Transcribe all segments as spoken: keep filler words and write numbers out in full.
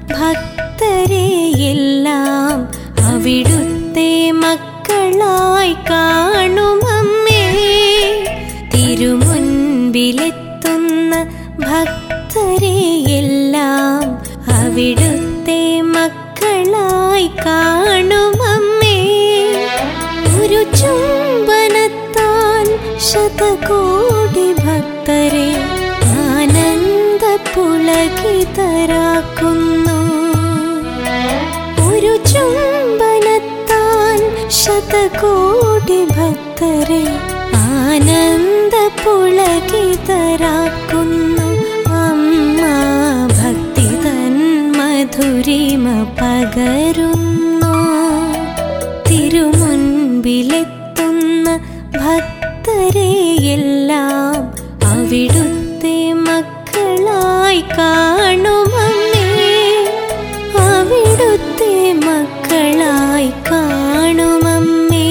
ഭക്തരെയെല്ലാം അവിടുത്തെ മക്കളായി കാണുമമ്മേ. തിരുമുൻപിലെത്തുന്ന ഭക്തരെയെല്ലാം അവിടുത്തെ മക്കളായി കാണുമമ്മേ. ഒരു ചുംബനത്താൽ ശതകോടി ഭക്തരെ ആനന്ദ പുളകിതരാക്കുന്നു. ഒരു ചുംബനത്താൽ ശതകോടി ഭക്തരെ ആനന്ദ പുളകിതരാക്കുന്നു. അമ്മ ഭക്തി തൻ മധുരിമ പകരുന്നു. തിരുമുൻപിലെത്തുന്ന ഭക്തരെയെല്ലാം അവിടുത്തെ മക്കളായി കാണുമമ്മേ. അവിടുത്തെ മക്കളായി കാണുമമ്മേ.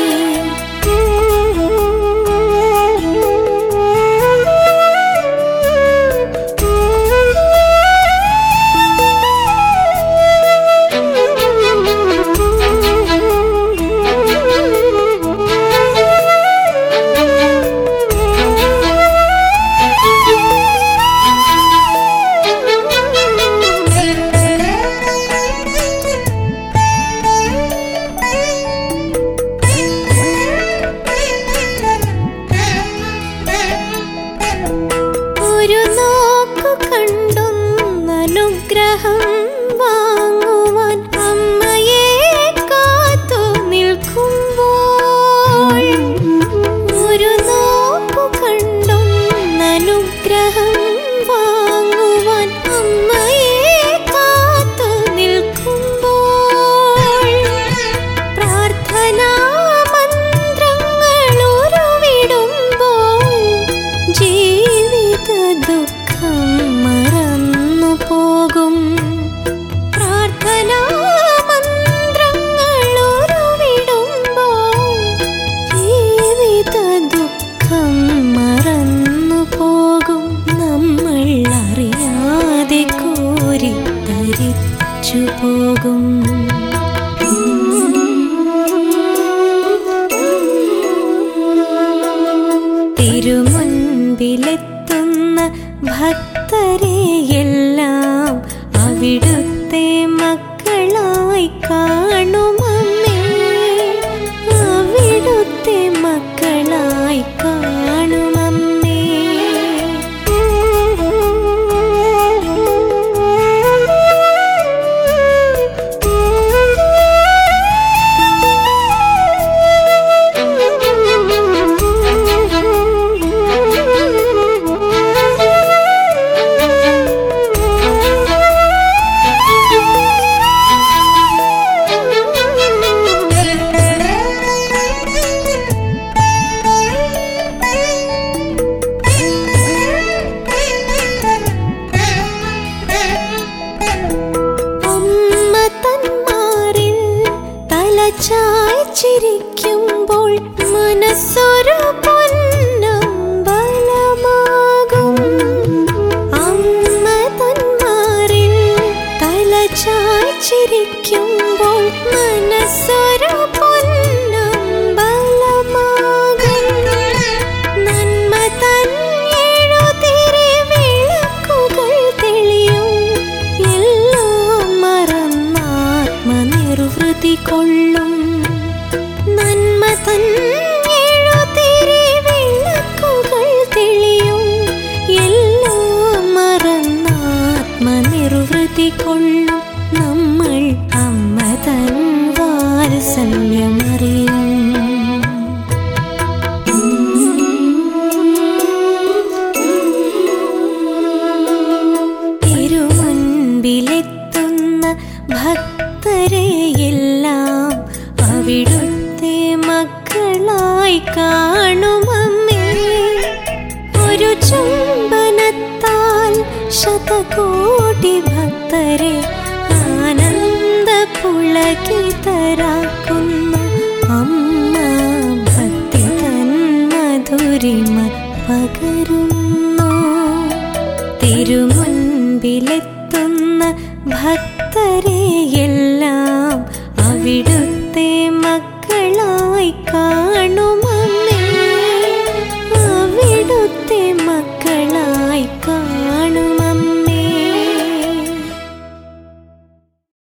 അനുഗ്രഹം വാങ്ങുവാൻ അമ്മയെ കാത്തു നിൽക്കുമ്പോൾ, ഒരു നോക്കു കണ്ടും അനുഗ്രഹം വാങ്ങുവാൻ അമ്മയെ കാത്തു നിൽക്കുമ്പോൾ, പ്രാർത്ഥനാ മന്ത്രങ്ങൾ ഉരുവിടുമ്പോൾ ജീവിത ദുഃഖം മറന്നു പോകും. പ്രാർത്ഥനാ മന്ത്രങ്ങൾ ഉരുവിടുമ്പോൾ ജീവിത ദുഃഖം മറന്നു പോകും. നമ്മൾ അറിയാതെ കോരിത്തരിച്ചു പോകും. തിരുമുൻപിലെത്തുന്ന ഭക്തരെയെല്ലാം അവിടുത്തെ മക്കളായി കാണുമമ്മേ. അവിടുത്തെ മക്കളായി കാണുമമ്മേ. ചിരിക്കുമ്പോൾ മനസ്സൊരു പൊന്നമ്പലമാകും. അമ്മ തന്മാരിൽ തലചായ് ചിരിക്കുമ്പോൾ മനസ്സൊരു പൊന്നമ്പലമാകും. നന്മ തൻ എഴുതിരി വിളക്കുകൾ തെളിയും. എല്ലാം മറന്നാത്മനിർവൃതി കൊള്ളും. നന്മ തൻ എഴുതിരി വിളക്കുകൾ തെളിയും. എല്ലാം മറന്നാത്മനിർവൃതി കൊള്ളും. നമ്മൾ അമ്മ തൻ വാത്സല്യമറിയും. തിരുമുൻപിലെത്തുന്ന ഭക്തരെയെല്ലാം അവിടുത്തെ മക്കളായി കാണുമമ്മേ. ഒരു ചുംബനത്താൽ ശതകോടി ഭക്തരെ ആനന്ദ പുളകിതരാക്കുന്നു. അമ്മ ഭക്തി തൻ മധുരിമ പകരുന്നു. തിരുമുൻപിലെത്തുന്ന തേടുന്ന ഭക്തരെയെല്ലാം അവിടുത്തെ